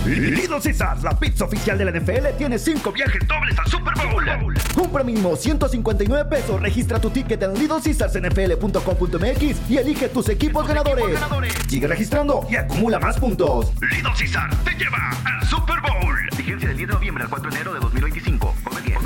Little Caesars, la pizza oficial de la NFL, tiene 5 viajes dobles al Super Bowl. Compra mínimo $159. Registra tu ticket en littlecaesarsnfl.com.mx y elige tus equipos ganadores. Sigue registrando y acumula más puntos. Little Caesars te lleva al Super Bowl. Vigencia del 10 de noviembre al 4 de enero de 2025. Come bien.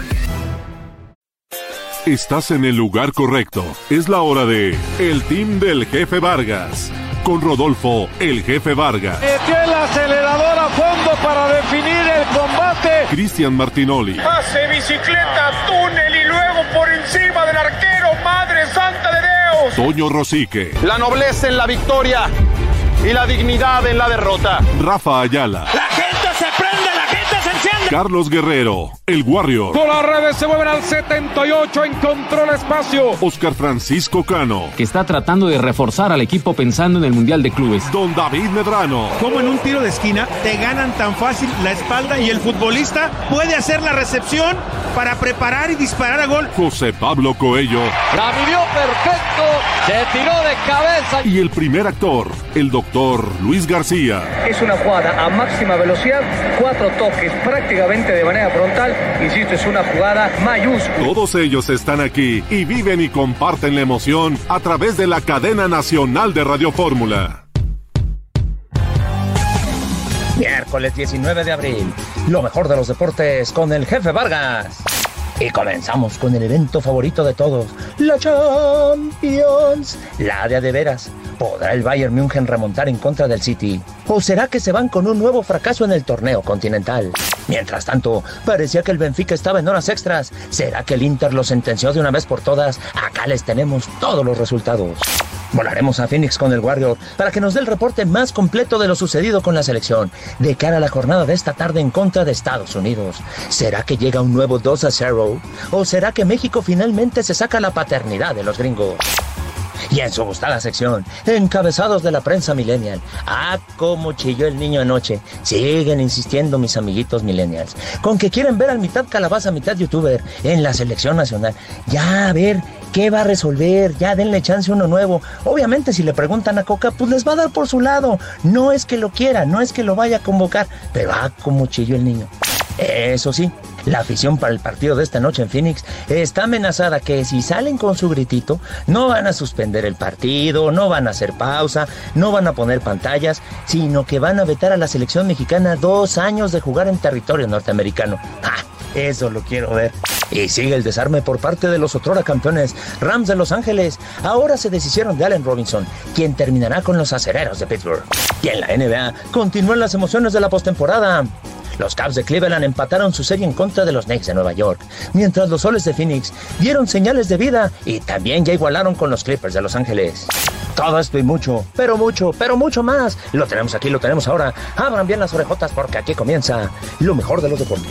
Estás en el lugar correcto. Es la hora de El Team del Jefe Vargas. Con Rodolfo, el Jefe Vargas. Metió el acelerador a fondo para definir el combate. Cristian Martinoli. Pase, bicicleta, túnel y luego por encima del arquero. ¡Madre santa de Dios! Toño Rosique. La nobleza en la victoria y la dignidad en la derrota. Rafa Ayala. La gente se prende, la gente se enciende. Carlos Guerrero, el Warrior. Por las redes se mueven al 78, encontró el espacio. Oscar Francisco Cano. Que está tratando de reforzar al equipo pensando en el Mundial de Clubes. Don David Medrano. Como en un tiro de esquina te ganan tan fácil la espalda y el futbolista puede hacer la recepción para preparar y disparar a gol. José Pablo Coello. La midió perfecto, se tiró de cabeza. Y el primer actor, el doctor Luis García. Es una jugada a máxima velocidad, 4 toques prácticamente de manera frontal. Insisto, es una jugada mayúscula. Todos ellos están aquí y viven y comparten la emoción a través de la cadena nacional de Radio Fórmula. Miércoles 19 de abril, lo mejor de los deportes con el Jefe Vargas. Y comenzamos con el evento favorito de todos, la Champions, la de veras. ¿Podrá el Bayern München remontar en contra del City? ¿O será que se van con un nuevo fracaso en el torneo continental? Mientras tanto, parecía que el Benfica estaba en horas extras. ¿Será que el Inter lo sentenció de una vez por todas? Acá les tenemos todos los resultados. Volaremos a Phoenix con el Warrior para que nos dé el reporte más completo de lo sucedido con la selección de cara a la jornada de esta tarde en contra de Estados Unidos. ¿Será que llega un nuevo 2-0? ¿O será que México finalmente se saca la paternidad de los gringos? Y en su gustada sección, encabezados de la prensa millennial. ¡Ah, cómo chilló el niño anoche! Siguen insistiendo mis amiguitos millennials, con que quieren ver al mitad calabaza, mitad youtuber en la selección nacional. Ya, a ver, ¿qué va a resolver? Ya, denle chance a uno nuevo. Obviamente, si le preguntan a Coca, pues les va a dar por su lado. No es que lo quiera, no es que lo vaya a convocar, pero cómo chilló el niño. Eso sí, la afición para el partido de esta noche en Phoenix está amenazada que si salen con su gritito, no van a suspender el partido, no van a hacer pausa, no van a poner pantallas, sino que van a vetar a la selección mexicana 2 años de jugar en territorio norteamericano. Eso lo quiero ver. Y sigue el desarme por parte de los otrora campeones Rams de Los Ángeles. Ahora se deshicieron de Allen Robinson, quien terminará con los acereros de Pittsburgh. Y en la NBA continúan las emociones de la postemporada. Los Cavs de Cleveland empataron su serie en contra de los Knicks de Nueva York, mientras los Soles de Phoenix dieron señales de vida y también ya igualaron con los Clippers de Los Ángeles. Todo esto y mucho, pero mucho más. Lo tenemos aquí, lo tenemos ahora. Abran bien las orejotas porque aquí comienza lo mejor de los deportes.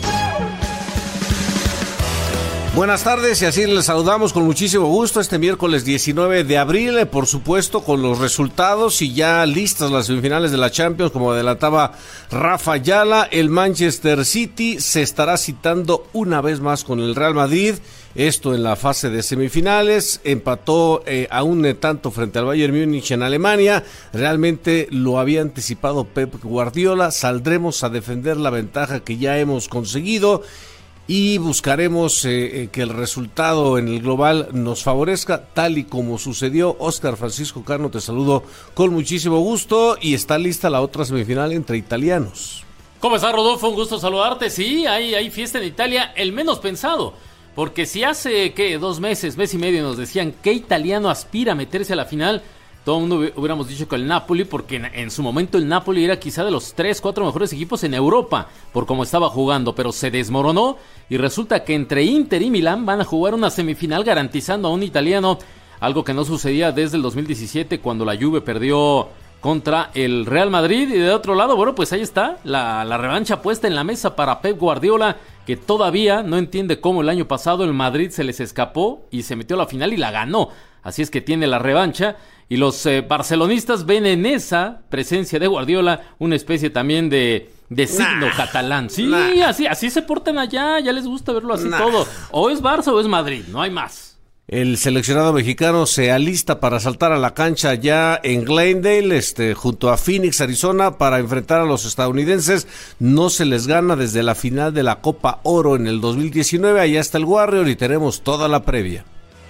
Buenas tardes y así les saludamos con muchísimo gusto este miércoles 19 de abril, por supuesto con los resultados y ya listas las semifinales de la Champions, como adelantaba Rafa Ayala. El Manchester City se estará citando una vez más con el Real Madrid, esto en la fase de semifinales. Empató a un tanto frente al Bayern Múnich en Alemania. Realmente lo había anticipado Pep Guardiola. Saldremos a defender la ventaja que ya hemos conseguido y buscaremos que el resultado en el global nos favorezca, tal y como sucedió. Oscar Francisco Cano, te saludo con muchísimo gusto, y está lista la otra semifinal entre italianos. ¿Cómo estás, Rodolfo? Un gusto saludarte. Sí, hay fiesta en Italia, el menos pensado, porque si hace, 2 meses, mes y medio nos decían qué italiano aspira a meterse a la final, todo el mundo hubiéramos dicho que el Napoli, porque en su momento el Napoli era quizá de los 3-4 mejores equipos en Europa, por cómo estaba jugando, pero se desmoronó y resulta que entre Inter y Milán van a jugar una semifinal garantizando a un italiano, algo que no sucedía desde el 2017 cuando la Juve perdió contra el Real Madrid. Y de otro lado, bueno, pues ahí está la revancha puesta en la mesa para Pep Guardiola, que todavía no entiende cómo el año pasado el Madrid se les escapó y se metió a la final y la ganó. Así es que tiene la revancha. Y los barcelonistas ven en esa presencia de Guardiola una especie también de signo catalán. Sí, así se portan allá, ya les gusta verlo así todo. O es Barça o es Madrid, no hay más. El seleccionado mexicano se alista para saltar a la cancha ya en Glendale, junto a Phoenix, Arizona, para enfrentar a los estadounidenses. No se les gana desde la final de la Copa Oro en el 2019. Allá está el Warrior y tenemos toda la previa.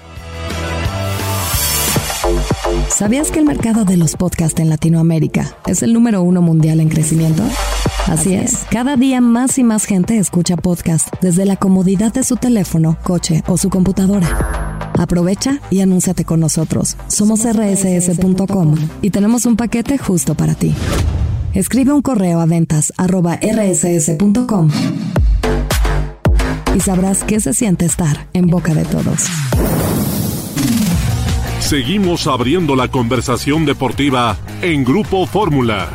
¿Sabías que el mercado de los podcasts en Latinoamérica es el número 1 mundial en crecimiento? Así es, cada día más y más gente escucha podcast desde la comodidad de su teléfono, coche o su computadora. Aprovecha y anúnciate con nosotros. Somos rss.com y tenemos un paquete justo para ti. Escribe un correo a ventas@rss.com y sabrás qué se siente estar en boca de todos. Seguimos abriendo la conversación deportiva en Grupo Fórmula.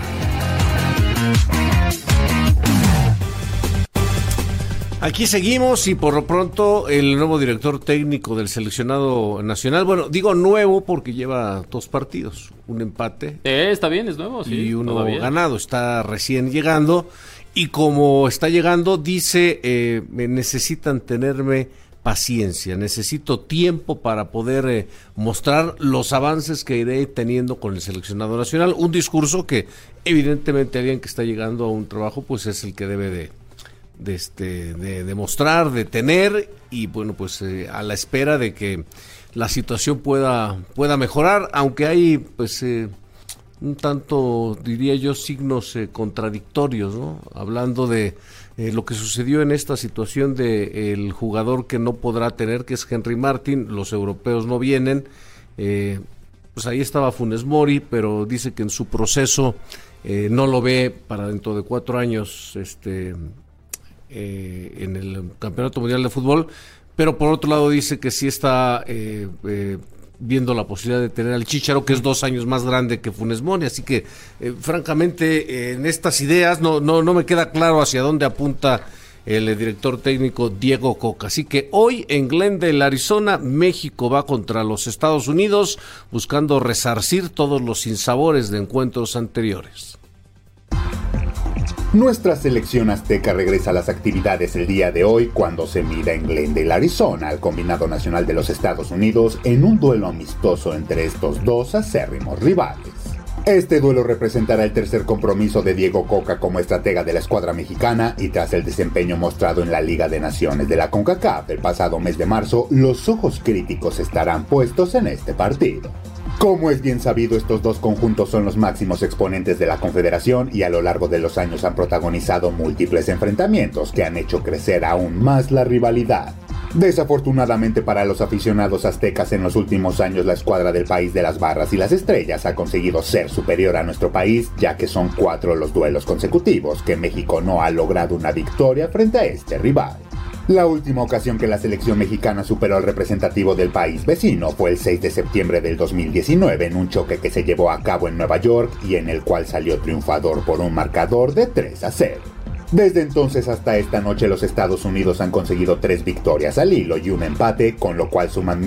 Aquí seguimos y por lo pronto el nuevo director técnico del seleccionado nacional, bueno, digo nuevo porque lleva 2 partidos, un empate. Está bien, es nuevo, sí. Y uno ganado, está recién llegando y como está llegando dice, me necesitan tenerme paciencia, necesito tiempo para poder mostrar los avances que iré teniendo con el seleccionado nacional. Un discurso que evidentemente alguien que está llegando a un trabajo pues es el que debe de demostrar, de tener y bueno pues a la espera de que la situación pueda mejorar, aunque hay pues un tanto diría yo signos contradictorios, ¿no? Hablando de lo que sucedió en esta situación de el jugador que no podrá tener, que es Henry Martin, los europeos no vienen, pues ahí estaba Funes Mori, pero dice que en su proceso no lo ve para dentro de 4 años en el Campeonato Mundial de Fútbol, pero por otro lado dice que sí está viendo la posibilidad de tener al Chícharo, que es 2 años más grande que Funes Mori, así que francamente en estas ideas no me queda claro hacia dónde apunta el director técnico Diego Coca. Así que hoy en Glendale, Arizona, México va contra los Estados Unidos buscando resarcir todos los sinsabores de encuentros anteriores. Nuestra selección azteca regresa a las actividades el día de hoy cuando se mira en Glendale, Arizona, al combinado nacional de los Estados Unidos en un duelo amistoso entre estos 2 acérrimos rivales. Este duelo representará el tercer compromiso de Diego Coca como estratega de la escuadra mexicana y tras el desempeño mostrado en la Liga de Naciones de la CONCACAF el pasado mes de marzo, los ojos críticos estarán puestos en este partido. Como es bien sabido, estos 2 conjuntos son los máximos exponentes de la Confederación y a lo largo de los años han protagonizado múltiples enfrentamientos que han hecho crecer aún más la rivalidad. Desafortunadamente para los aficionados aztecas, en los últimos años la escuadra del país de las barras y las estrellas ha conseguido ser superior a nuestro país, ya que son 4 los duelos consecutivos que México no ha logrado una victoria frente a este rival. La última ocasión que la selección mexicana superó al representativo del país vecino fue el 6 de septiembre del 2019 en un choque que se llevó a cabo en Nueva York y en el cual salió triunfador por un marcador de 3-0. Desde entonces hasta esta noche los Estados Unidos han conseguido 3 victorias al hilo y un empate, con lo cual suman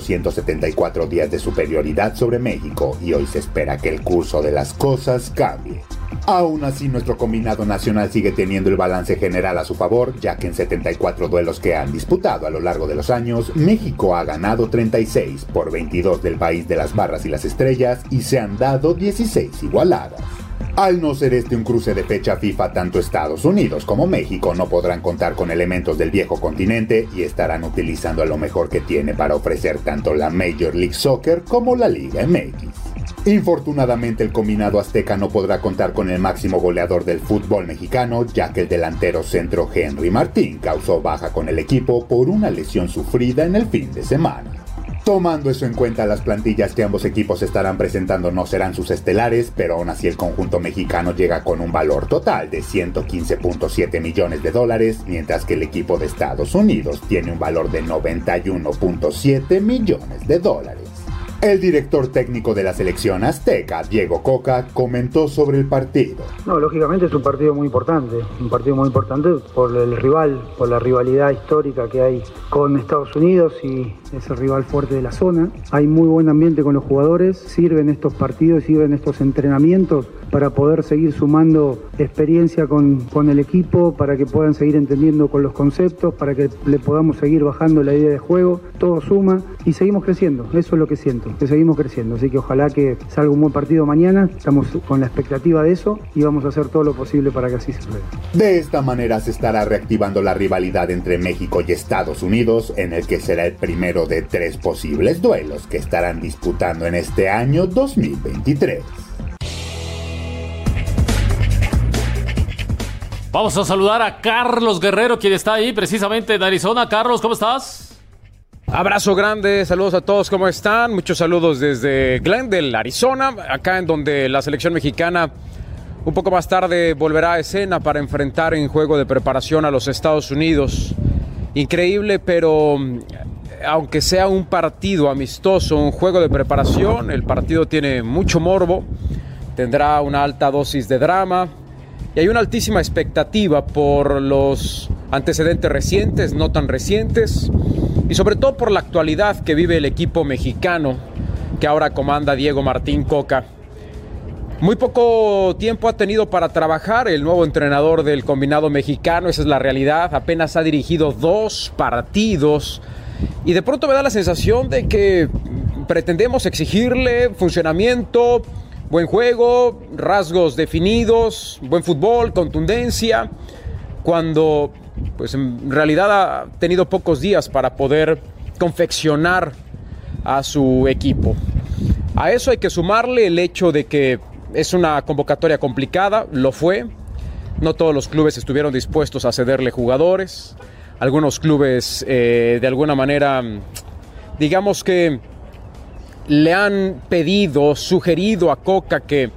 1,474 días de superioridad sobre México y hoy se espera que el curso de las cosas cambie. Aún así, nuestro combinado nacional sigue teniendo el balance general a su favor, ya que en 74 duelos que han disputado a lo largo de los años, México ha ganado 36 por 22 del país de las barras y las estrellas y se han dado 16 igualadas. Al no ser este un cruce de fecha FIFA, tanto Estados Unidos como México no podrán contar con elementos del viejo continente y estarán utilizando lo mejor que tiene para ofrecer tanto la Major League Soccer como la Liga MX. Infortunadamente el combinado azteca no podrá contar con el máximo goleador del fútbol mexicano, ya que el delantero centro Henry Martín causó baja con el equipo por una lesión sufrida en el fin de semana. Tomando eso en cuenta, las plantillas que ambos equipos estarán presentando no serán sus estelares, pero aún así el conjunto mexicano llega con un valor total de $115.7 millones, mientras que el equipo de Estados Unidos tiene un valor de $91.7 millones. El director técnico de la selección azteca, Diego Coca, comentó sobre el partido. No, lógicamente es un partido muy importante por el rival, por la rivalidad histórica que hay con Estados Unidos y es el rival fuerte de la zona. Hay muy buen ambiente con los jugadores, sirven estos partidos, sirven estos entrenamientos para poder seguir sumando experiencia con el equipo, para que puedan seguir entendiendo con los conceptos, para que le podamos seguir bajando la idea de juego. Todo suma y seguimos creciendo, eso es lo que siento, que seguimos creciendo, así que ojalá que salga un buen partido mañana, estamos con la expectativa de eso y vamos a hacer todo lo posible para que así se pueda. De esta manera se estará reactivando la rivalidad entre México y Estados Unidos, en el que será el primero de 3 posibles duelos que estarán disputando en este año 2023. Vamos a saludar a Carlos Guerrero, quien está ahí precisamente en Arizona. Carlos, ¿cómo estás? Abrazo grande, saludos a todos, ¿cómo están? Muchos saludos desde Glendale, Arizona, acá en donde la selección mexicana un poco más tarde volverá a escena para enfrentar en juego de preparación a los Estados Unidos. Increíble, pero aunque sea un partido amistoso, un juego de preparación, el partido tiene mucho morbo, tendrá una alta dosis de drama y hay una altísima expectativa por los antecedentes recientes, no tan recientes, y sobre todo por la actualidad que vive el equipo mexicano que ahora comanda Diego Martín Coca. Muy poco tiempo ha tenido para trabajar el nuevo entrenador del combinado mexicano, esa es la realidad. Apenas ha dirigido 2 partidos y de pronto me da la sensación de que pretendemos exigirle funcionamiento, buen juego, rasgos definidos, buen fútbol, contundencia, cuando pues en realidad ha tenido pocos días para poder confeccionar a su equipo. A eso hay que sumarle el hecho de que es una convocatoria complicada, lo fue. No todos los clubes estuvieron dispuestos a cederle jugadores. Algunos clubes de alguna manera, digamos que le han pedido, sugerido a Coca que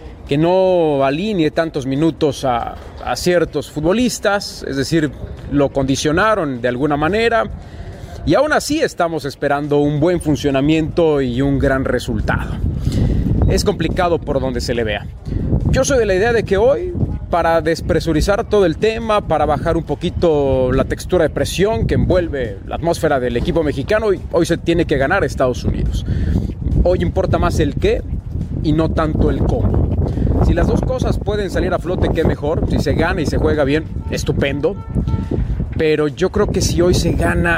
no alinee tantos minutos a ciertos futbolistas, es decir, lo condicionaron de alguna manera y aún así estamos esperando un buen funcionamiento y un gran resultado. Es complicado por donde se le vea. Yo soy de la idea de que hoy, para despresurizar todo el tema, para bajar un poquito la textura de presión que envuelve la atmósfera del equipo mexicano, hoy se tiene que ganar a Estados Unidos. Hoy importa más el qué y no tanto el cómo. Si las dos cosas pueden salir a flote, qué mejor. Si se gana y se juega bien, estupendo. Pero yo creo que si hoy se gana,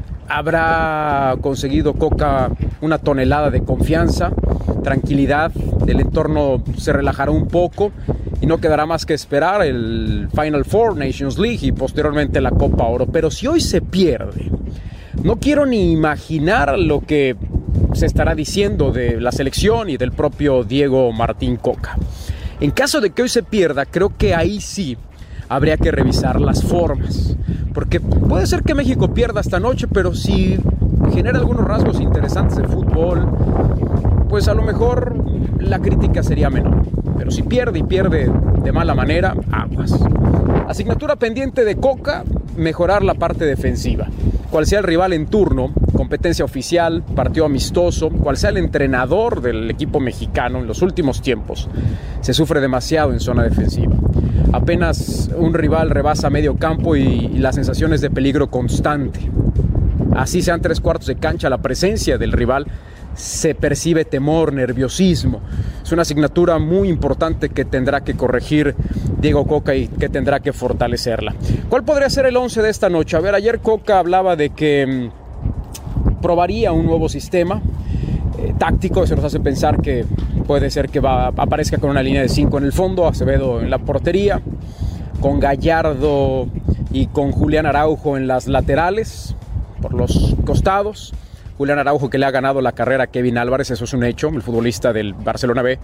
habrá conseguido Coca una tonelada de confianza, tranquilidad, el entorno se relajará un poco y no quedará más que esperar el Final Four, Nations League y posteriormente la Copa Oro. Pero si hoy se pierde, no quiero ni imaginar lo que se estará diciendo de la selección y del propio Diego Martín Coca. En caso de que hoy se pierda, creo que ahí sí habría que revisar las formas, porque puede ser que México pierda esta noche, pero si genera algunos rasgos interesantes de fútbol, pues a lo mejor la crítica sería menor. Pero si pierde y pierde de mala manera, aguas. Asignatura pendiente de Coca, mejorar la parte defensiva. Cual sea el rival en turno, competencia oficial, partido amistoso, cual sea el entrenador del equipo mexicano en los últimos tiempos, se sufre demasiado en zona defensiva. Apenas un rival rebasa medio campo y la sensación es de peligro constante. Así sean 3/4 de cancha, la presencia del rival se percibe temor, nerviosismo. Es una asignatura muy importante que tendrá que corregir Diego Coca y que tendrá que fortalecerla. ¿Cuál podría ser el 11 de esta noche? A ver, ayer Coca hablaba de que probaría un nuevo sistema táctico. Eso nos hace pensar que puede ser que aparezca con una línea de 5 en el fondo, Acevedo en la portería, con Gallardo y con Julián Araujo en las laterales, por los costados. Julián Araujo, que le ha ganado la carrera a Kevin Álvarez, eso es un hecho. El futbolista del Barcelona B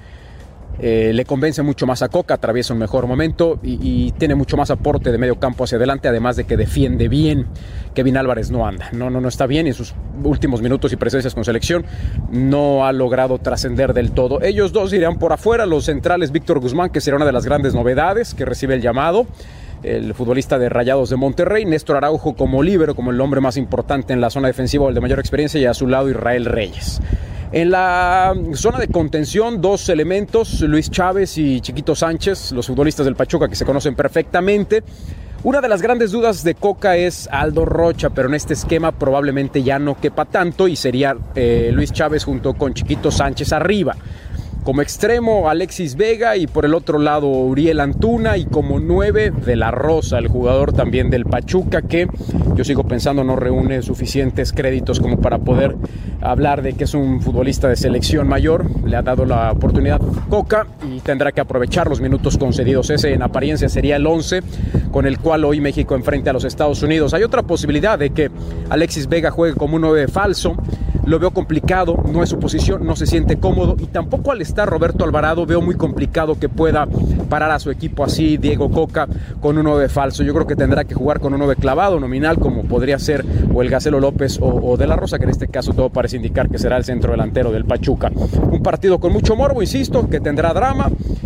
le convence mucho más a Coca, atraviesa un mejor momento y tiene mucho más aporte de medio campo hacia adelante, además de que defiende bien. Kevin Álvarez no anda, no está bien, y en sus últimos minutos y presencias con selección no ha logrado trascender del todo. Ellos dos irán por afuera, los centrales Víctor Guzmán, que será una de las grandes novedades, que recibe el llamado, el futbolista de Rayados de Monterrey, Néstor Araujo como líbero, como el hombre más importante en la zona defensiva o el de mayor experiencia, y a su lado Israel Reyes. En la zona de contención, 2 elementos, Luis Chávez y Chiquito Sánchez, los futbolistas del Pachuca que se conocen perfectamente. Una de las grandes dudas de Coca es Aldo Rocha, pero en este esquema probablemente ya no quepa tanto y sería Luis Chávez junto con Chiquito Sánchez arriba. Como extremo, Alexis Vega, y por el otro lado, Uriel Antuna, y como 9 de la Rosa, el jugador también del Pachuca, que yo sigo pensando no reúne suficientes créditos como para poder hablar de que es un futbolista de selección mayor. Le ha dado la oportunidad Coca y tendrá que aprovechar los minutos concedidos. Ese en apariencia sería el 11 con el cual hoy México enfrenta a los Estados Unidos. Hay otra posibilidad de que Alexis Vega juegue como un 9 falso. Lo veo complicado, no es su posición, no se siente cómodo, y tampoco al estar Roberto Alvarado veo muy complicado que pueda parar a su equipo así Diego Coca con un 9 falso. Yo creo que tendrá que jugar con un 9 clavado nominal, como podría ser o el Gacelo López o De La Rosa, que en este caso todo parece indicar que será el centro delantero del Pachuca. Un partido con mucho morbo, insisto, que tendrá drama.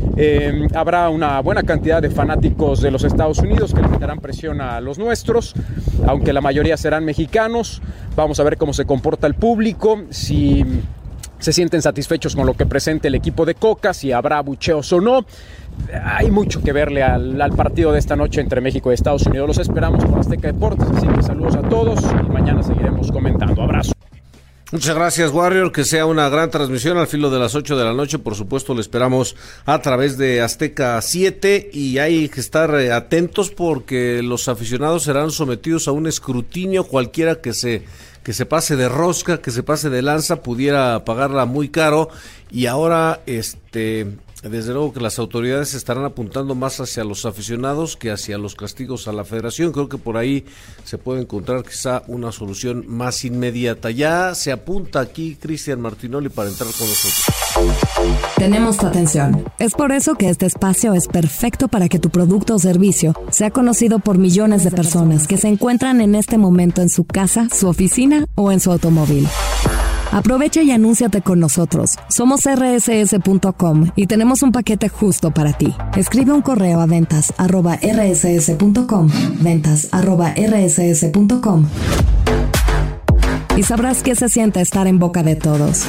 Habrá una buena cantidad de fanáticos de los Estados Unidos que le meterán presión a los nuestros, aunque la mayoría serán mexicanos. Vamos a ver cómo se comporta el público, si se sienten satisfechos con lo que presente el equipo de Coca, si habrá abucheos o no. Hay mucho que verle al partido de esta noche entre México y Estados Unidos. Los esperamos por Azteca Deportes, así que saludos a todos y mañana seguiremos comentando. Abrazo. Muchas gracias, Warrior, que sea una gran transmisión al filo de las 8 de la noche. Por supuesto, lo esperamos a través de Azteca 7 y hay que estar atentos porque los aficionados serán sometidos a un escrutinio. Cualquiera que se pase de rosca, que se pase de lanza, pudiera pagarla muy caro. Y ahora, desde luego que las autoridades estarán apuntando más hacia los aficionados que hacia los castigos a la federación. Creo que por ahí se puede encontrar quizá una solución más inmediata. Ya se apunta aquí Cristian Martinoli para entrar con nosotros. Tenemos tu atención. Es por eso que este espacio es perfecto para que tu producto o servicio sea conocido por millones de personas que se encuentran en este momento en su casa, su oficina o en su automóvil. Aprovecha y anúnciate con nosotros. Somos rss.com y tenemos un paquete justo para ti. Escribe un correo a ventas@rss.com, ventas@rss.com, y sabrás qué se siente estar en boca de todos.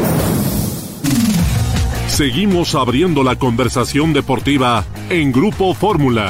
Seguimos abriendo la conversación deportiva en Grupo Fórmula.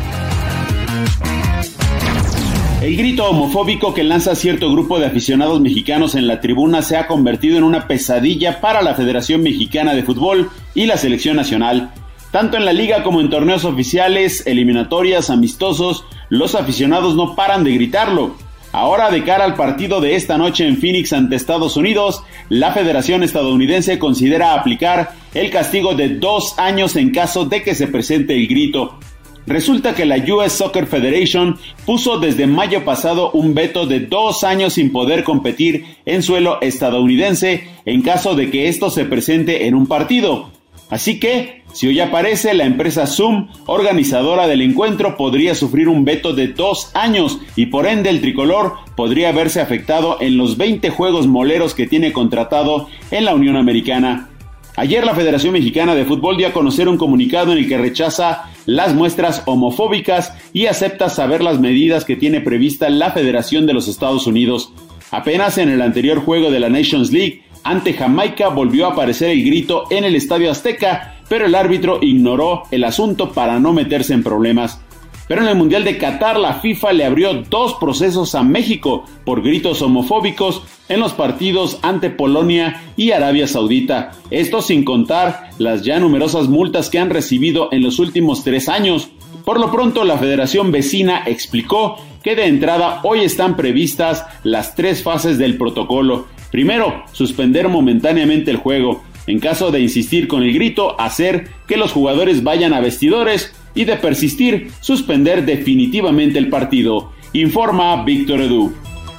El grito homofóbico que lanza cierto grupo de aficionados mexicanos en la tribuna se ha convertido en una pesadilla para la Federación Mexicana de Fútbol y la Selección Nacional. Tanto en la liga como en torneos oficiales, eliminatorias, amistosos, los aficionados no paran de gritarlo. Ahora, de cara al partido de esta noche en Phoenix ante Estados Unidos, la Federación Estadounidense considera aplicar el castigo de 2 años en caso de que se presente el grito. Resulta que la US Soccer Federation puso desde mayo pasado un veto de 2 años sin poder competir en suelo estadounidense en caso de que esto se presente en un partido. Así que, si hoy aparece, la empresa Zoom, organizadora del encuentro, podría sufrir un veto de 2 años y por ende el tricolor podría verse afectado en los 20 juegos moleros que tiene contratado en la Unión Americana. Ayer la Federación Mexicana de Fútbol dio a conocer un comunicado en el que rechaza las muestras homofóbicas y acepta saber las medidas que tiene prevista la Federación de los Estados Unidos. Apenas en el anterior juego de la Nations League ante Jamaica volvió a aparecer el grito en el Estadio Azteca, pero el árbitro ignoró el asunto para no meterse en problemas. Pero en el Mundial de Qatar, la FIFA le abrió 2 procesos a México por gritos homofóbicos en los partidos ante Polonia y Arabia Saudita. Esto sin contar las ya numerosas multas que han recibido en los últimos 3 años. Por lo pronto, la Federación Vecina explicó que de entrada hoy están previstas las 3 fases del protocolo. Primero, suspender momentáneamente el juego. En caso de insistir con el grito, hacer que los jugadores vayan a vestidores y de persistir, suspender definitivamente el partido. Informa Víctor Edu.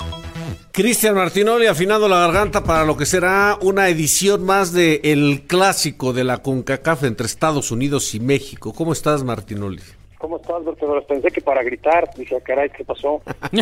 Cristian Martinoli afinando la garganta para lo que será una edición más de el clásico de la CONCACAF entre Estados Unidos y México. ¿Cómo estás, Martinoli? ¿Cómo estás, Berto? Pensé que para gritar. Dije, caray, ¿qué pasó?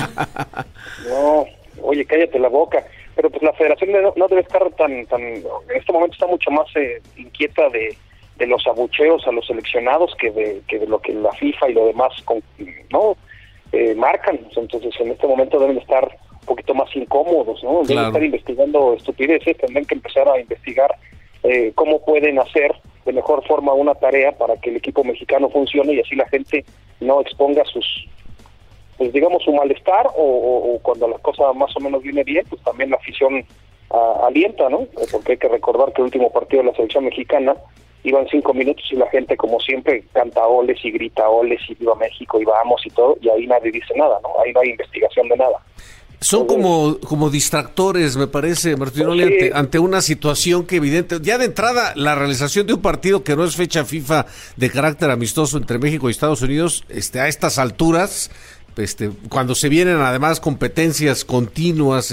No, oye, cállate la boca. Pero pues la federación no debe estar tan en este momento está mucho más inquieta de los abucheos a los seleccionados que de lo que la FIFA y lo demás marcan. Entonces en este momento deben estar poquito más incómodos, ¿no? En vez de estar investigando estupideces, tendrán que empezar a investigar cómo pueden hacer de mejor forma una tarea para que el equipo mexicano funcione y así la gente no exponga pues digamos su malestar o cuando la cosa más o menos viene bien, pues también la afición alienta, ¿no? Porque hay que recordar que el último partido de la selección mexicana iban 5 minutos y la gente como siempre canta oles y grita oles y viva México y vamos y todo, y ahí nadie dice nada, ¿no? Ahí no hay investigación de nada. Son como distractores, me parece, Martinoli, ante una situación que evidente, ya de entrada la realización de un partido que no es fecha FIFA de carácter amistoso entre México y Estados Unidos, a estas alturas, cuando se vienen además competencias continuas,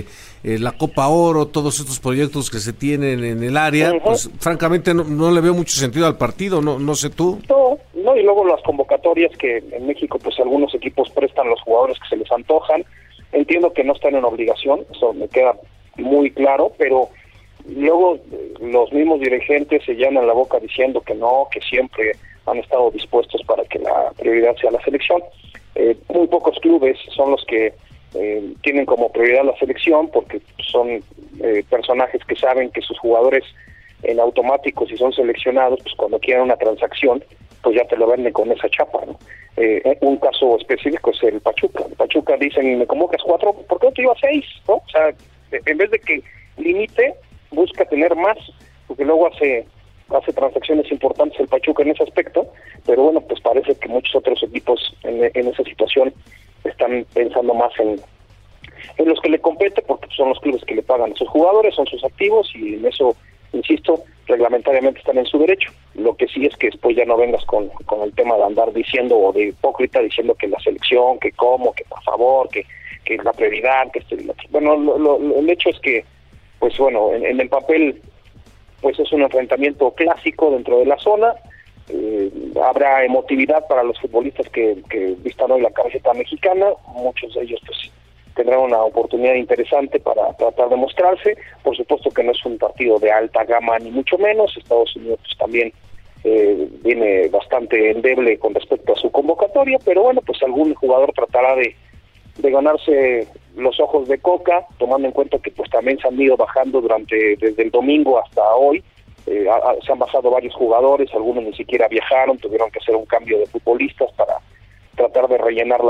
la Copa Oro, todos estos proyectos que se tienen en el área, pues francamente no le veo mucho sentido al partido, no sé tú. No, y luego las convocatorias que en México pues algunos equipos prestan los jugadores que se les antojan. Entiendo que no están en obligación, eso me queda muy claro, pero luego los mismos dirigentes se llenan la boca diciendo que no, que siempre han estado dispuestos para que la prioridad sea la selección. Muy pocos clubes son los que tienen como prioridad la selección porque son personajes que saben que sus jugadores en automático, si son seleccionados, pues cuando quieren una transacción, pues ya te lo venden con esa chapa, ¿no? Un caso específico es el Pachuca. El Pachuca dicen, me convocas 4, ¿por qué no te iba 6? ¿No? O sea, en vez de que limite, busca tener más, porque luego hace transacciones importantes el Pachuca en ese aspecto, pero bueno, pues parece que muchos otros equipos en esa situación están pensando más en los que le compete, porque son los clubes que le pagan a sus jugadores, son sus activos, y en eso, insisto, reglamentariamente están en su derecho. Lo que sí es que después ya no vengas con el tema de andar diciendo, o de hipócrita, diciendo que la selección, que cómo, que por favor, que es la prioridad, que bueno, el hecho es que, pues bueno, en el papel, pues es un enfrentamiento clásico dentro de la zona. Habrá emotividad para los futbolistas que vistan hoy la camiseta mexicana, muchos de ellos pues tendrán una oportunidad interesante para tratar de mostrarse. Por supuesto que no es un partido de alta gama ni mucho menos. Estados Unidos pues también viene bastante endeble con respecto a su convocatoria, pero bueno, pues algún jugador tratará de ganarse los ojos de Coca, tomando en cuenta que pues también se han ido bajando desde el domingo hasta hoy. Se han bajado varios jugadores, algunos ni siquiera viajaron, tuvieron que hacer un cambio de futbolistas para tratar de rellenar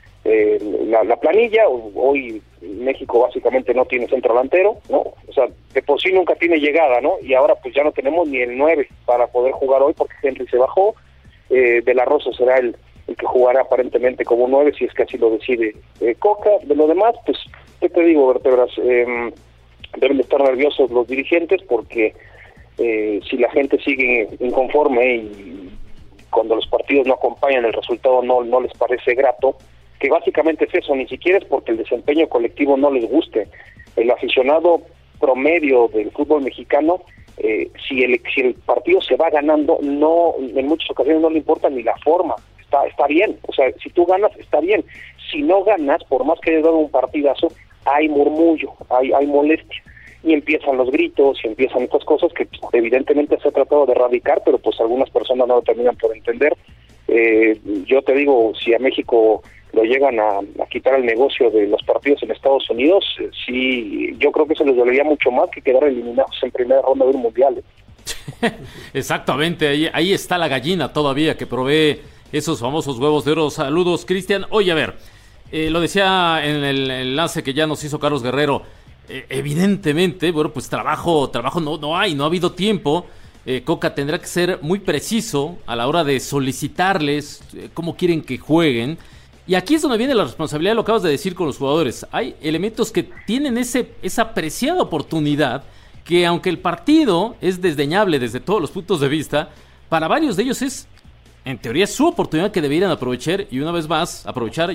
la planilla. Hoy México básicamente no tiene centro delantero, ¿no? O sea, de por sí nunca tiene llegada, ¿no? Y ahora pues ya no tenemos ni el 9 para poder jugar hoy porque Henry se bajó. De la Rosa será el que jugará aparentemente como 9, si es que así lo decide Coca. De lo demás, pues, ¿qué te digo, Vertebras? Deben de estar nerviosos los dirigentes porque si la gente sigue inconforme y cuando los partidos no acompañan el resultado no les parece grato, que básicamente es eso, ni siquiera es porque el desempeño colectivo no les guste. El aficionado promedio del fútbol mexicano, si el partido se va ganando, no, en muchas ocasiones no le importa ni la forma, está bien, o sea, si tú ganas, está bien. Si no ganas, por más que hayas dado un partidazo, hay murmullo, hay molestia, y empiezan los gritos, y empiezan estas cosas que evidentemente se ha tratado de erradicar, pero pues algunas personas no lo terminan por entender. Yo te digo, si a México lo llegan a quitar el negocio de los partidos en Estados Unidos, sí, yo creo que eso les dolería mucho más que quedar eliminados en primera ronda de un mundial. Exactamente, ahí está la gallina todavía que provee esos famosos huevos de oro. Saludos, Cristian. Oye, a ver, lo decía en el enlace que ya nos hizo Carlos Guerrero, evidentemente, bueno, pues trabajo no hay, no ha habido tiempo. Coca tendrá que ser muy preciso a la hora de solicitarles cómo quieren que jueguen. Y aquí es donde viene la responsabilidad, lo acabas de decir con los jugadores. Hay elementos que tienen esa preciada oportunidad que, aunque el partido es desdeñable desde todos los puntos de vista, para varios de ellos es, en teoría, su oportunidad que deberían aprovechar y una vez más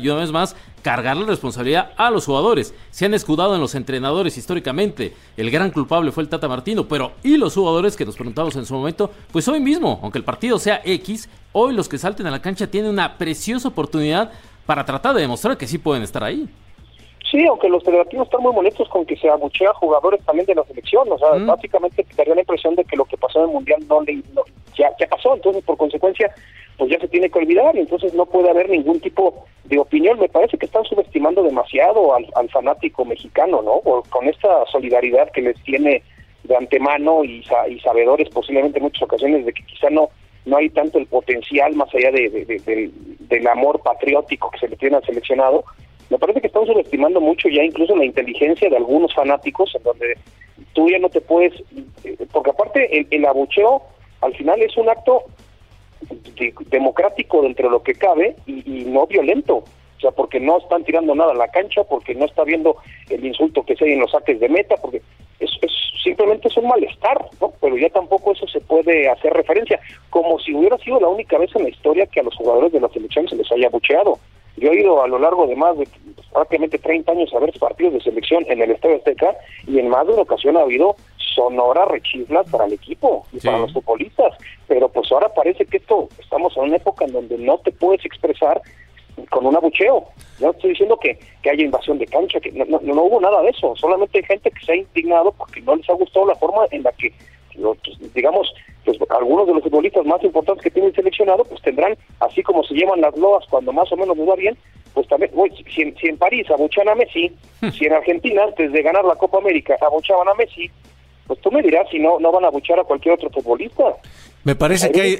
cargar la responsabilidad a los jugadores. Se han escudado en los entrenadores históricamente. El gran culpable fue el Tata Martino, pero ¿y los jugadores que nos preguntamos en su momento? Pues hoy mismo, aunque el partido sea X, hoy los que salten a la cancha tienen una preciosa oportunidad para tratar de demostrar que sí pueden estar ahí. Sí, aunque los federativos están muy molestos con que se abuchea a jugadores también de la selección, o sea, básicamente te daría la impresión de que lo que pasó en el Mundial ya pasó, entonces por consecuencia pues ya se tiene que olvidar, y entonces no puede haber ningún tipo de opinión. Me parece que están subestimando demasiado al fanático mexicano, ¿no? Con esta solidaridad que les tiene de antemano y sabedores posiblemente en muchas ocasiones de que quizá no hay tanto el potencial más allá del amor patriótico que se le tiene al seleccionado. Me parece que están subestimando mucho ya incluso la inteligencia de algunos fanáticos, en donde tú ya no te puedes, porque aparte el abucheo al final es un acto democrático dentro de lo que cabe y no violento, o sea, porque no están tirando nada a la cancha, porque no está viendo el insulto que se hay en los saques de meta, porque simplemente es un malestar, ¿no? Pero ya tampoco eso se puede hacer referencia, como si hubiera sido la única vez en la historia que a los jugadores de la selección se les haya abucheado. Yo he ido a lo largo de más de prácticamente 30 años a ver partidos de selección en el Estadio Azteca, y en más de una ocasión ha habido sonoras rechiflas para el equipo y para los futbolistas, pero pues ahora parece que estamos en una época en donde no te puedes expresar con un abucheo. No estoy diciendo que haya invasión de cancha, que no hubo nada de eso, solamente hay gente que se ha indignado porque no les ha gustado la forma en la que digamos, pues algunos de los futbolistas más importantes que tiene el seleccionado, pues tendrán, así como se llevan las loas cuando más o menos les va bien, pues también, si en París abuchan a Messi, si en Argentina antes de ganar la Copa América abuchaban a Messi, pues tú me dirás si no van a abuchar a cualquier otro futbolista. Me parece que hay...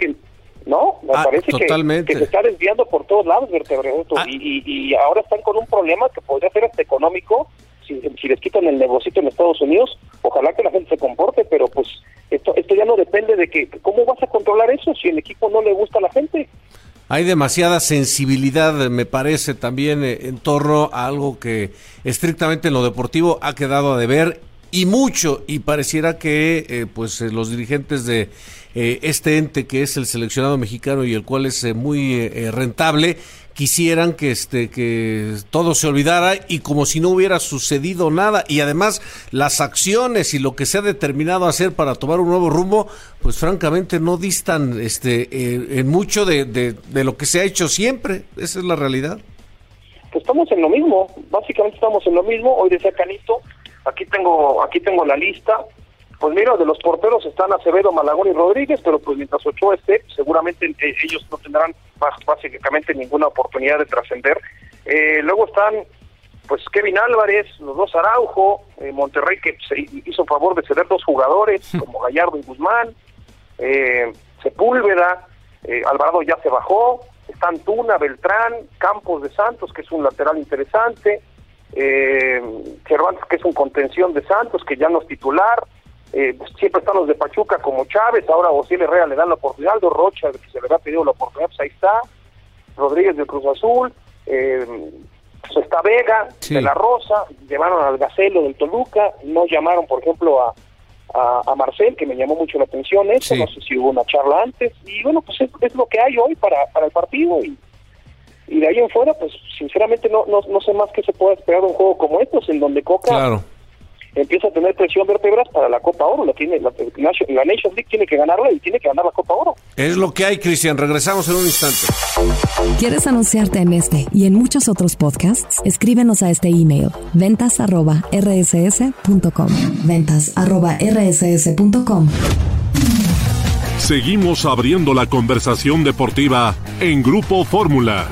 Me parece que se está desviando por todos lados, Bertebreto, y ahora están con un problema que podría ser hasta económico, si les quitan el negocito en Estados Unidos. Ojalá que la gente se comporte, pero pues esto ya no depende de que, ¿cómo vas a controlar eso si el equipo no le gusta a la gente? Hay demasiada sensibilidad, me parece, también en torno a algo que estrictamente en lo deportivo ha quedado a deber, y mucho, y pareciera que pues los dirigentes de este ente que es el seleccionado mexicano y el cual es muy rentable, quisieran que todo se olvidara y como si no hubiera sucedido nada, y además las acciones y lo que se ha determinado hacer para tomar un nuevo rumbo, pues francamente no distan en mucho de lo que se ha hecho siempre. Esa es la realidad. Pues estamos en lo mismo, básicamente estamos en lo mismo. Hoy decía Canito, aquí tengo la lista. Pues mira, de los porteros están Acevedo, Malagón y Rodríguez, pero pues mientras Ochoa esté, seguramente ellos no tendrán básicamente ninguna oportunidad de trascender. Luego están pues Kevin Álvarez, los dos Araujo, Monterrey que se hizo favor de ceder 2 jugadores, como Gallardo y Guzmán, Sepúlveda, Alvarado ya se bajó, están Tuna, Beltrán, Campos de Santos, que es un lateral interesante, Cervantes, que es un contención de Santos, que ya no es titular. Siempre están los de Pachuca como Chávez, ahora a Osiel Herrera le dan la oportunidad, Aldo Rocha, que se le había pedido la oportunidad, pues ahí está, Rodríguez del Cruz Azul, pues está Vega, de la Rosa, llevaron al Gacelo del Toluca, no llamaron por ejemplo a Marcel, que me llamó mucho la atención eso, no sé si hubo una charla antes, y bueno, pues es lo que hay hoy para el partido, y de ahí en fuera, pues sinceramente no sé más que se pueda esperar de un juego como estos, en donde Coca empieza a tener presión vértebras para la Copa Oro. La Nations League tiene que ganarla y tiene que ganar la Copa Oro. Es lo que hay, Cristian. Regresamos en un instante. ¿Quieres anunciarte en este y en muchos otros podcasts? Escríbenos a este email: ventas@rss.com. ventas@rss.com. Seguimos abriendo la conversación deportiva en Grupo Fórmula.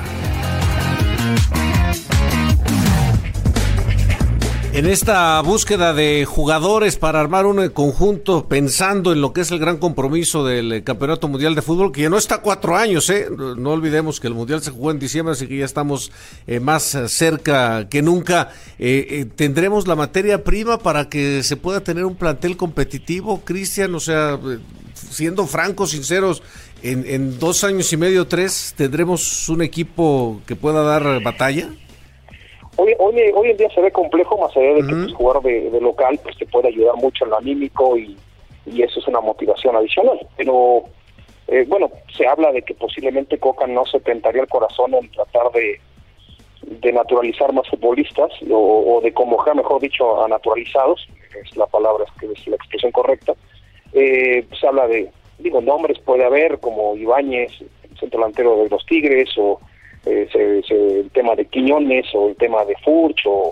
En esta búsqueda de jugadores para armar un conjunto, pensando en lo que es el gran compromiso del Campeonato Mundial de Fútbol, que ya no está a 4 años, no olvidemos que el Mundial se jugó en diciembre, así que ya estamos más cerca que nunca. ¿Tendremos la materia prima para que se pueda tener un plantel competitivo, Cristian? O sea, siendo francos, sinceros, en 2 años y medio, 3, ¿tendremos un equipo que pueda dar batalla? Hoy en día se ve complejo, más allá de que pues, jugar de local pues te puede ayudar mucho en lo anímico y eso es una motivación adicional. Pero bueno, se habla de que posiblemente Coca no se tentaría el corazón en tratar de naturalizar más futbolistas o de convocar, mejor dicho, a naturalizados, es la palabra, es la expresión correcta. Se habla de, nombres puede haber como Ibáñez, centro delantero de los Tigres, o el tema de Quiñones, o el tema de Furch, o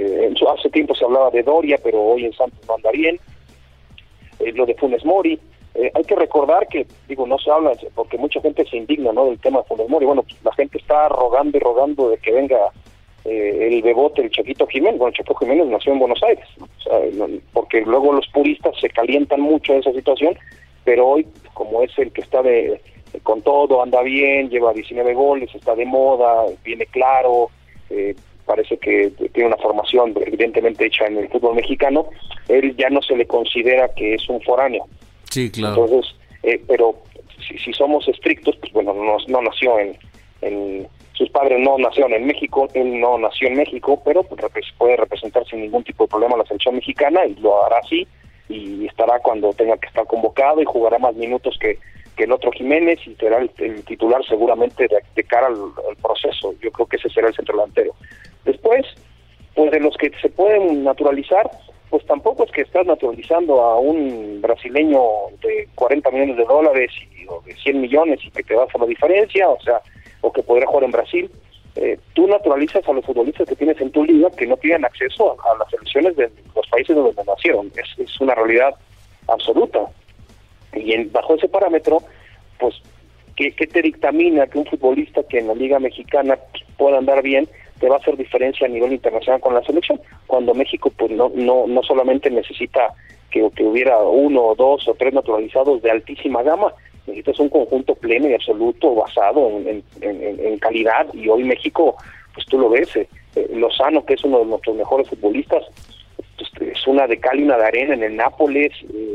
hace tiempo se hablaba de Doria, pero hoy en Santos no anda bien, lo de Funes Mori, hay que recordar que, no se habla, porque mucha gente se indigna, ¿no?, del tema de Funes Mori. Bueno, pues la gente está rogando y rogando de que venga el bebote, el Chaquito Jiménez. Bueno, Chaquito Jiménez nació en Buenos Aires, o sea, porque luego los puristas se calientan mucho en esa situación, pero hoy, como es el que está con todo, anda bien, lleva 19 goles, está de moda, viene claro, parece que tiene una formación evidentemente hecha en el fútbol mexicano, él ya no se le considera que es un foráneo. Sí, claro. Entonces, pero si somos estrictos, pues bueno, no nació en sus padres no nacieron en México, él no nació en México, pero puede representar sin ningún tipo de problema la selección mexicana y lo hará así, y estará cuando tenga que estar convocado y jugará más minutos que el otro Jiménez y será el titular seguramente de cara al proceso. Yo creo que ese será el centro delantero. Después, pues de los que se pueden naturalizar, pues tampoco es que estás naturalizando a un brasileño de $40 millones o de 100 millones y que te vas a la diferencia, o que podría jugar en Brasil. Tú naturalizas a los futbolistas que tienes en tu liga que no tienen acceso a las selecciones de los países donde nacieron. Es una realidad absoluta. Y bajo ese parámetro, pues, ¿qué te dictamina que un futbolista que en la Liga Mexicana pueda andar bien te va a hacer diferencia a nivel internacional con la selección? Cuando México pues no solamente necesita que hubiera 1, 2 o 3 naturalizados de altísima gama, necesitas un conjunto pleno y absoluto basado en calidad, y hoy México, pues tú lo ves, Lozano, que es uno de nuestros mejores futbolistas, pues, es una de cal y una de arena en el Nápoles,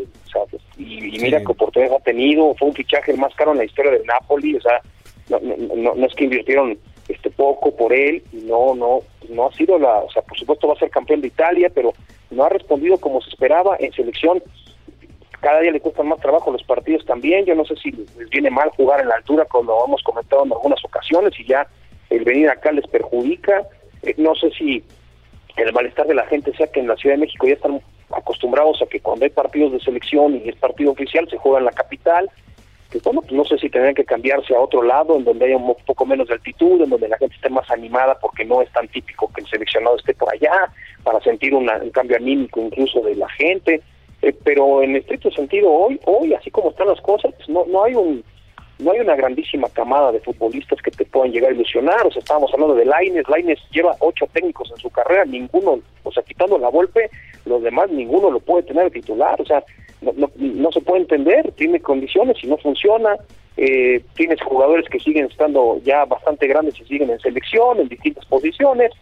y mira qué oportunidades ha tenido, fue un fichaje el más caro en la historia del Napoli, no es que invirtieron poco por él, y no ha sido por supuesto va a ser campeón de Italia, pero no ha respondido como se esperaba en selección. Cada día le cuestan más trabajo los partidos también. Yo no sé si les viene mal jugar en la altura, como lo hemos comentado en algunas ocasiones, y ya el venir acá les perjudica. No sé si el malestar de la gente sea que en la Ciudad de México ya están acostumbrados a que cuando hay partidos de selección y es partido oficial se juega en la capital, que bueno, pues no sé si tendrían que cambiarse a otro lado en donde haya un poco menos de altitud, en donde la gente esté más animada, porque no es tan típico que el seleccionado esté por allá, para sentir un cambio anímico incluso de la gente. Pero en estricto sentido hoy así como están las cosas, pues no hay una grandísima camada de futbolistas que te puedan llegar a ilusionar. Estábamos hablando de Lainez lleva 8 técnicos en su carrera, ninguno, quitando la Volpe, los demás ninguno lo puede tener de titular, no se puede entender, tiene condiciones y no funciona. Tienes jugadores que siguen estando ya bastante grandes y siguen en selección, en distintas posiciones.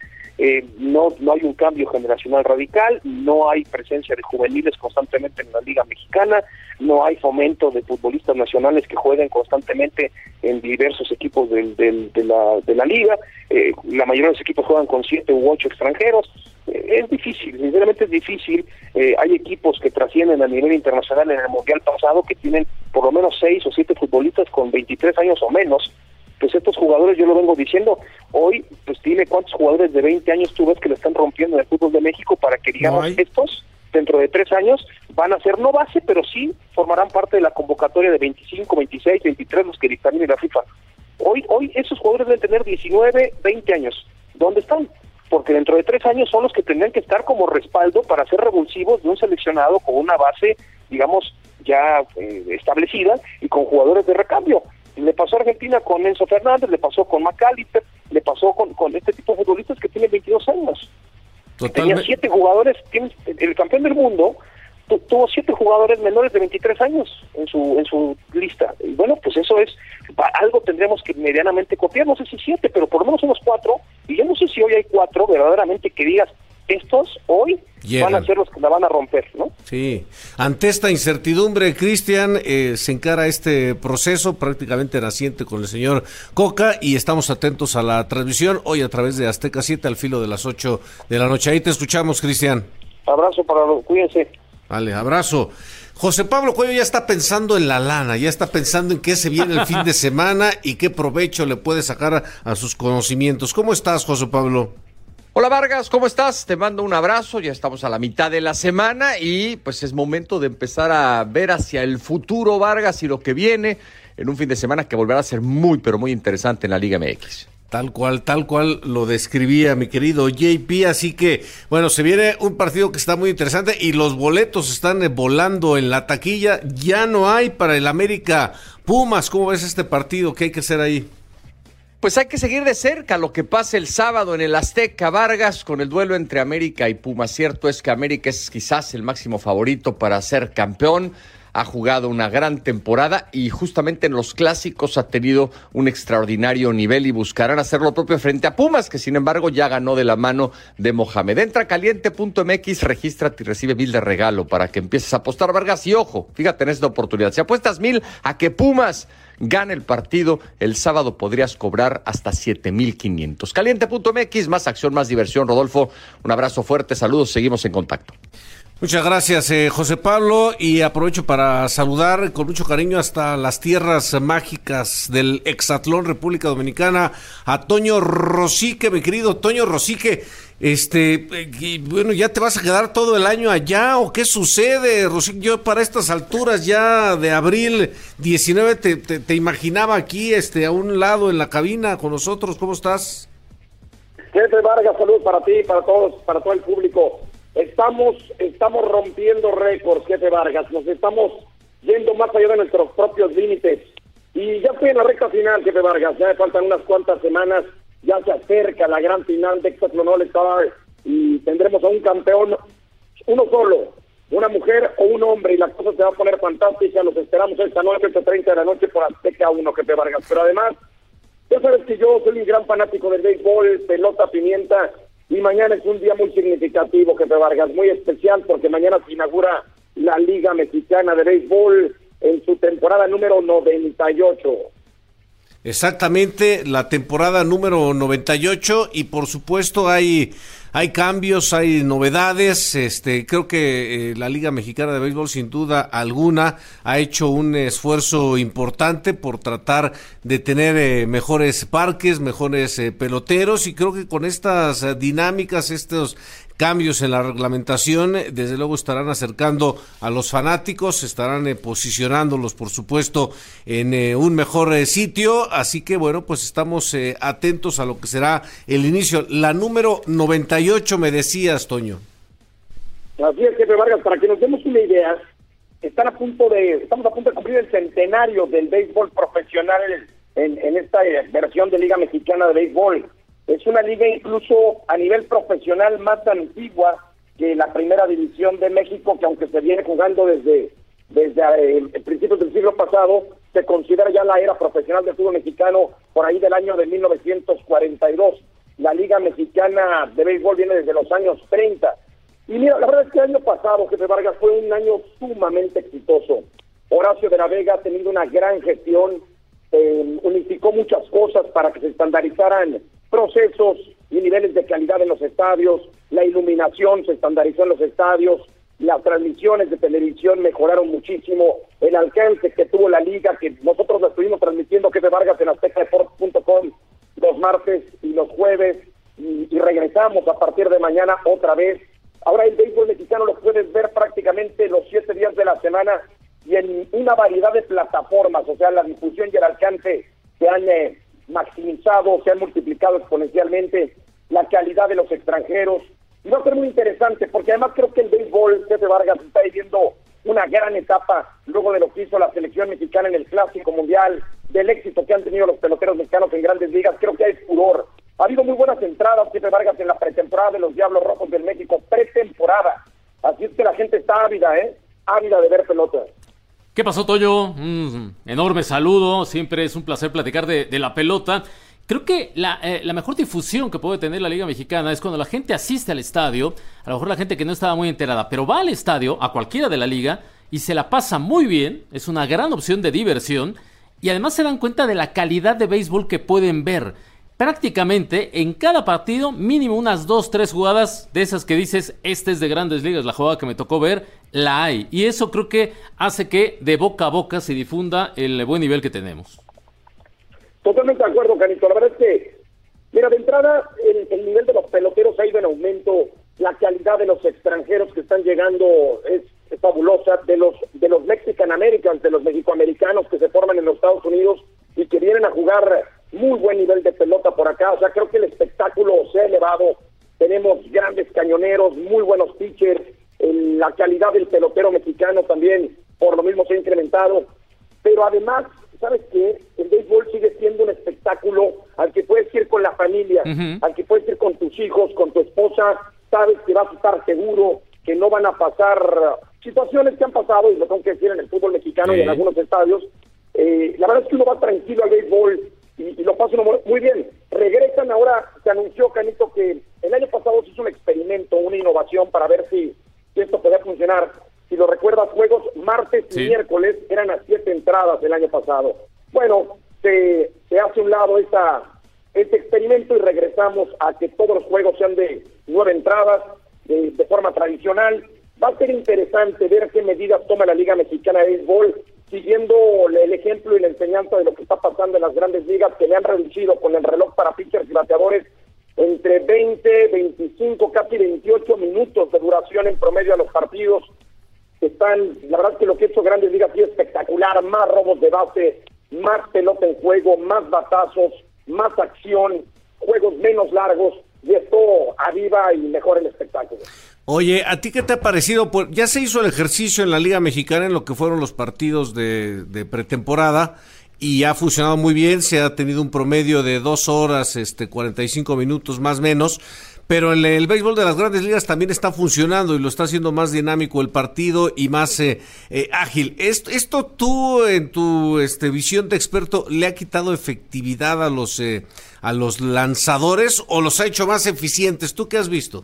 No hay un cambio generacional radical, no hay presencia de juveniles constantemente en la Liga Mexicana, no hay fomento de futbolistas nacionales que jueguen constantemente en diversos equipos de la Liga. La mayoría de los equipos juegan con 7 u 8 extranjeros. Es difícil, sinceramente es difícil. Hay equipos que trascienden a nivel internacional en el Mundial pasado que tienen por lo menos 6 o 7 futbolistas con 23 años o menos. Pues estos jugadores, yo lo vengo diciendo, hoy, pues dime cuántos jugadores de 20 años tú ves que le están rompiendo en el fútbol de México para que, digamos, estos, dentro de 3 años, van a ser no base, pero sí formarán parte de la convocatoria de 25, 26, 23, los que dictamine la FIFA. Hoy esos jugadores deben tener 19, 20 años. ¿Dónde están? Porque dentro de 3 años son los que tendrían que estar como respaldo para ser revulsivos de un seleccionado con una base, digamos, ya establecida y con jugadores de recambio. Le pasó a Argentina con Enzo Fernández, le pasó con McAllister, le pasó con este tipo de futbolistas que tienen 22 años. Tenía 7 jugadores, el campeón del mundo tuvo 7 jugadores menores de 23 años en su lista. Y bueno, pues eso es algo tendremos que medianamente copiar, no sé si 7, pero por lo menos unos 4, y yo no sé si hoy hay 4 verdaderamente que digas, estos hoy van a ser los que la van a romper, ¿no? Sí, ante esta incertidumbre, Cristian, se encara este proceso prácticamente naciente con el señor Coca, y estamos atentos a la transmisión hoy a través de Azteca 7 al filo de las 8 de la noche. Ahí te escuchamos, Cristian. Abrazo cuídense. Vale, abrazo. José Pablo Cuello ya está pensando en la lana, ya está pensando en qué se viene el fin de semana y qué provecho le puede sacar a sus conocimientos. ¿Cómo estás, José Pablo? Hola Vargas, ¿cómo estás? Te mando un abrazo, ya estamos a la mitad de la semana y pues es momento de empezar a ver hacia el futuro, Vargas, y lo que viene en un fin de semana que volverá a ser muy, pero muy interesante en la Liga MX. Tal cual lo describía mi querido JP, así que, bueno, se viene un partido que está muy interesante y los boletos están volando en la taquilla, ya no hay para el América Pumas. ¿Cómo ves este partido? ¿Qué hay que hacer ahí? Pues hay que seguir de cerca lo que pase el sábado en el Azteca Vargas con el duelo entre América y Pumas. Cierto es que América es quizás el máximo favorito para ser campeón. Ha jugado una gran temporada y justamente en los clásicos ha tenido un extraordinario nivel y buscarán hacer lo propio frente a Pumas, que sin embargo ya ganó de la mano de Mohamed. Entra a caliente.mx, regístrate y recibe 1,000 de regalo para que empieces a apostar, Vargas. Y ojo, fíjate en esta oportunidad, si apuestas 1,000 a que Pumas gane el partido, el sábado podrías cobrar hasta 7,500. Caliente.mx, más acción, más diversión. Rodolfo, un abrazo fuerte, saludos, seguimos en contacto. Muchas gracias, José Pablo, y aprovecho para saludar con mucho cariño hasta las tierras mágicas del Exatlón, República Dominicana, a Toño Rosique, mi querido Toño Rosique. Bueno, ¿ya te vas a quedar todo el año allá o qué sucede, Rosique? Yo para estas alturas ya de abril 19 te imaginaba aquí, a un lado en la cabina con nosotros. ¿Cómo estás? Jefe Vargas, saludos para ti, para todos, para todo el público. Estamos rompiendo récords, Jefe Vargas, nos estamos yendo más allá de nuestros propios límites. Y ya estoy en la recta final, Jefe Vargas, ya me faltan unas cuantas semanas, ya se acerca la gran final de Exatlón All Star y tendremos a un campeón, uno solo, una mujer o un hombre, y la cosa se va a poner fantástica. Los esperamos esta noche, 8:30 de la noche por Azteca 1, Jefe Vargas. Pero además, ya sabes que yo soy un gran fanático del béisbol, pelota, pimienta. Y mañana es un día muy significativo, Jefe Vargas, muy especial, porque mañana se inaugura la Liga Mexicana de Béisbol en su temporada número 98. Exactamente, la temporada número 98, y por supuesto hay cambios, hay novedades. Creo que la Liga Mexicana de Béisbol, sin duda alguna, ha hecho un esfuerzo importante por tratar de tener mejores parques, mejores peloteros, y creo que con estas dinámicas, estos cambios en la reglamentación, desde luego estarán acercando a los fanáticos, estarán posicionándolos, por supuesto, en un mejor sitio. Así que, bueno, pues estamos atentos a lo que será el inicio. La número 98, me decías, Toño. Así es, Jefe Vargas, para que nos demos una idea, estamos a punto de cumplir el centenario del béisbol profesional en esta versión de Liga Mexicana de Béisbol. Es una liga incluso a nivel profesional más antigua que la Primera División de México, que aunque se viene jugando desde el principio del siglo pasado, se considera ya la era profesional del fútbol mexicano por ahí del año de 1942. La Liga Mexicana de Béisbol viene desde los años 30. Y mira, la verdad es que el año pasado, Jefe Vargas, fue un año sumamente exitoso. Horacio de la Vega ha tenido una gran gestión, unificó muchas cosas para que se estandarizaran procesos y niveles de calidad en los estadios, la iluminación se estandarizó en los estadios, las transmisiones de televisión mejoraron muchísimo, el alcance que tuvo la liga, que nosotros la estuvimos transmitiendo, Jefe Vargas, en aztecadeportes.com los martes y los jueves, y regresamos a partir de mañana otra vez. Ahora el béisbol mexicano lo puedes ver prácticamente los 7 días de la semana y en una variedad de plataformas, o sea, la difusión y el alcance se han maximizado, se han multiplicado exponencialmente, la calidad de los extranjeros, y va a ser muy interesante, porque además creo que el béisbol, Jefe Vargas, está viviendo una gran etapa, luego de lo que hizo la selección mexicana en el Clásico Mundial, del éxito que han tenido los peloteros mexicanos en grandes ligas. Creo que hay furor, ha habido muy buenas entradas, Jefe Vargas, en la pretemporada de los Diablos Rojos del México, pretemporada, así es que la gente está ávida, ávida de ver pelota. ¿Qué pasó, Toño? Un enorme saludo, siempre es un placer platicar de la pelota. Creo que la mejor difusión que puede tener la Liga Mexicana es cuando la gente asiste al estadio, a lo mejor la gente que no estaba muy enterada, pero va al estadio, a cualquiera de la liga, y se la pasa muy bien, es una gran opción de diversión, y además se dan cuenta de la calidad de béisbol que pueden ver. Prácticamente en cada partido mínimo unas 2-3 jugadas de esas que dices, este es de Grandes Ligas, la jugada que me tocó ver, la hay. Y eso creo que hace que de boca a boca se difunda el buen nivel que tenemos. Totalmente de acuerdo, Canito. La verdad es que, mira, de entrada el nivel de los peloteros ha ido en aumento, la calidad de los extranjeros que están llegando es fabulosa, de los Mexican Americans, de los mexicoamericanos que se forman en los Estados Unidos y que vienen a jugar muy buen nivel de pelota por acá, o sea, creo que el espectáculo se ha elevado, tenemos grandes cañoneros, muy buenos pitchers, la calidad del pelotero mexicano también por lo mismo se ha incrementado, pero además, ¿sabes qué? El béisbol sigue siendo un espectáculo al que puedes ir con la familia, al que puedes ir con tus hijos, con tu esposa, sabes que vas a estar seguro, que no van a pasar situaciones que han pasado, y lo tengo que decir, en el fútbol mexicano y en algunos estadios. La verdad es que uno va tranquilo al béisbol y lo pasa uno muy bien. Regresan ahora, se anunció, Canito, que el año pasado se hizo un experimento, una innovación para ver si esto podía funcionar. Si lo recuerdas, juegos martes y miércoles eran a 7 entradas el año pasado. Bueno, se hace a un lado este experimento y regresamos a que todos los juegos sean de 9 entradas, de forma tradicional. Va a ser interesante ver qué medidas toma la Liga Mexicana de Béisbol, siguiendo el ejemplo y la enseñanza de lo que está pasando en las grandes ligas, que le han reducido con el reloj para pitchers y bateadores entre 20, 25, casi 28 minutos de duración en promedio a los partidos. La verdad es que lo que ha hecho Grandes Ligas es espectacular, más robos de base, más pelota en juego, más batazos, más acción, juegos menos largos, y esto aviva y mejora el espectáculo. Oye, ¿a ti qué te ha parecido? Pues ya se hizo el ejercicio en la Liga Mexicana en lo que fueron los partidos de pretemporada y ha funcionado muy bien, se ha tenido un promedio de 2 horas, 45 minutos más o menos, pero en el béisbol de las Grandes Ligas también está funcionando y lo está haciendo más dinámico el partido y más ágil. ¿Esto tú, en tu visión de experto, le ha quitado efectividad a los lanzadores o los ha hecho más eficientes? ¿Tú qué has visto?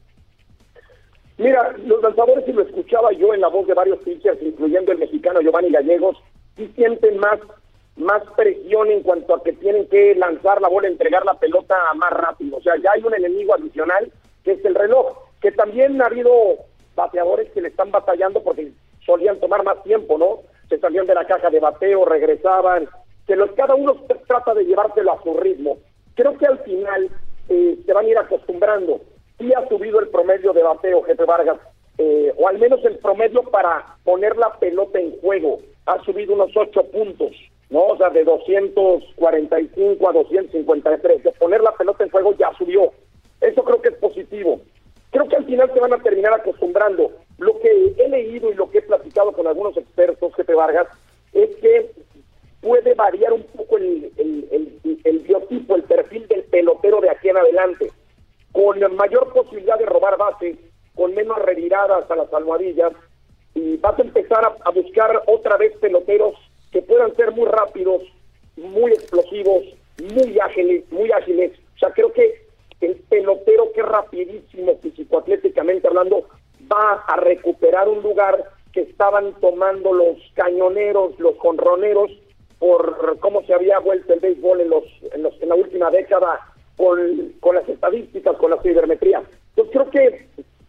Mira, los lanzadores, si lo escuchaba yo en la voz de varios pitchers, incluyendo el mexicano Giovanni Gallegos, sí sienten más presión en cuanto a que tienen que lanzar la bola, entregar la pelota más rápido. O sea, ya hay un enemigo adicional, que es el reloj, que también ha habido bateadores que le están batallando porque solían tomar más tiempo, ¿no? Se salían de la caja de bateo, regresaban, cada uno trata de llevárselo a su ritmo. Creo que al final se van a ir acostumbrando. Sí ha subido el promedio de bateo, Jefe Vargas, o al menos el promedio para poner la pelota en juego. Ha subido unos 8 puntos, ¿no? O sea, de 245 a 253. De poner la pelota en juego ya subió. Eso creo que es positivo. Creo que al final se van a terminar acostumbrando. Lo que he leído y lo que he platicado con algunos expertos, Jefe Vargas, es que puede variar un poco el biotipo, el perfil del pelotero de aquí en adelante, con mayor posibilidad de robar bases, con menos reviradas a las almohadillas, y vas a empezar a buscar otra vez peloteros que puedan ser muy rápidos, muy explosivos, muy ágiles. O sea, creo que el pelotero que es rapidísimo, físico-atléticamente hablando, va a recuperar un lugar que estaban tomando los cañoneros, los jonroneros, por cómo se había vuelto el béisbol en la última década, con las estadísticas, con la cibermetría. Entonces creo que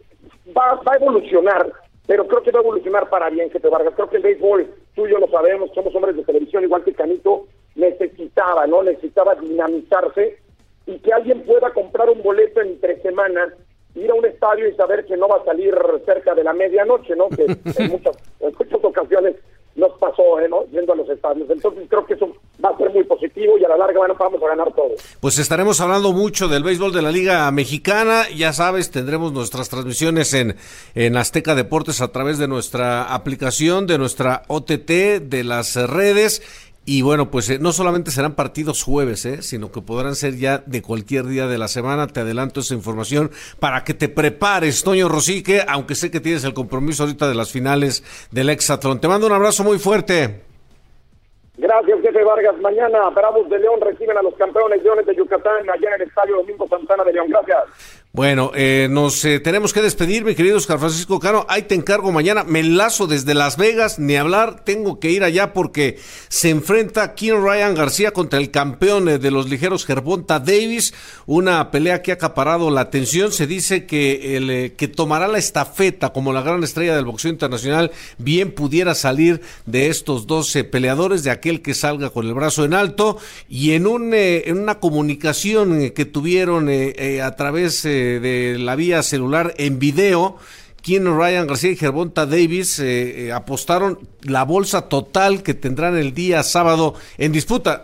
va a evolucionar, pero creo que va a evolucionar para bien, Jefe Vargas. Creo que el béisbol, tú y yo lo sabemos, somos hombres de televisión, igual que Canito, necesitaba dinamizarse, y que alguien pueda comprar un boleto entre semanas, ir a un estadio y saber que no va a salir cerca de la medianoche, ¿no? Que en muchas ocasiones nos pasó, ¿no? Yendo a los estadios. Entonces creo que eso va a ser muy positivo y a la larga vamos a ganar todo. Pues estaremos hablando mucho del béisbol de la Liga Mexicana. Ya sabes, tendremos nuestras transmisiones en Azteca Deportes a través de nuestra aplicación, de nuestra OTT, de las redes. Y bueno, pues no solamente serán partidos jueves, sino que podrán ser ya de cualquier día de la semana. Te adelanto esa información para que te prepares, Toño Rosique, aunque sé que tienes el compromiso ahorita de las finales del Hexatlón. Te mando un abrazo muy fuerte. Gracias, Jefe Vargas. Mañana Bravos de León reciben a los campeones Leones de Yucatán allá en el Estadio Domingo Santana de León. Gracias. Bueno, nos tenemos que despedir, mi querido Oscar Francisco Cano. Ahí te encargo mañana. Me enlazo desde Las Vegas, ni hablar. Tengo que ir allá porque se enfrenta Kim Ryan García contra el campeón de los ligeros, Gervonta Davis. Una pelea que ha acaparado la atención. Se dice que el que tomará la estafeta como la gran estrella del boxeo internacional bien pudiera salir de estos 12 peleadores, de aquel que salga con el brazo en alto. Y en una comunicación que tuvieron a través de la vía celular en video, Kim Ryan García y Gervonta Davis apostaron la bolsa total que tendrán el día sábado en disputa.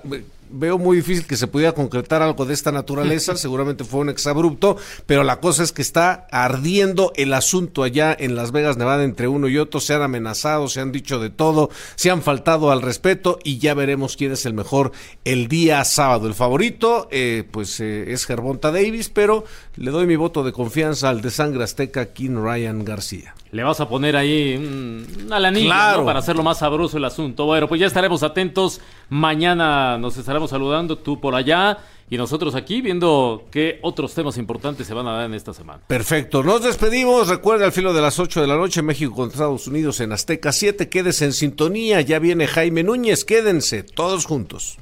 veo muy difícil que se pudiera concretar algo de esta naturaleza. Seguramente fue un exabrupto, pero la cosa es que está ardiendo el asunto allá en Las Vegas, Nevada, entre uno y otro. Se han amenazado, se han dicho de todo, se han faltado al respeto y ya veremos quién es el mejor el día sábado. El favorito es Gervonta Davis, pero le doy mi voto de confianza al de sangre azteca, King Ryan García. Le vas a poner ahí una lanilla, claro, ¿no? Para hacerlo más sabroso el asunto. Bueno, pues ya estaremos atentos. Mañana nos estaremos saludando, tú por allá y nosotros aquí, viendo qué otros temas importantes se van a dar en esta semana. Perfecto, nos despedimos. Recuerda, al filo de las 8 de la noche, México contra Estados Unidos en Azteca 7. Quédese en sintonía, ya viene Jaime Núñez. Quédense todos juntos.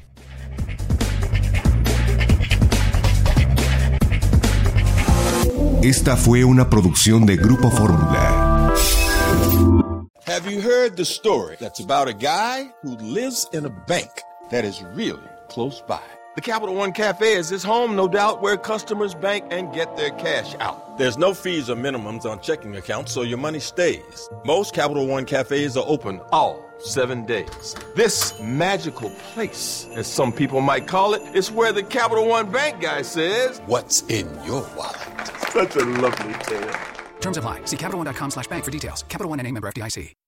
Esta fue una producción de Grupo Fórmula. Have you heard the story that's about a guy who lives in a bank that is really close by? The Capital One Cafe is his home, no doubt, where customers bank and get their cash out. There's no fees or minimums on checking accounts, so your money stays. Most Capital One Cafes are open all 7 days. This magical place, as some people might call it, is where the Capital One Bank guy says, "What's in your wallet?" Such a lovely tale. Terms apply. See CapitalOne.com/bank for details. Capital One NA, member FDIC.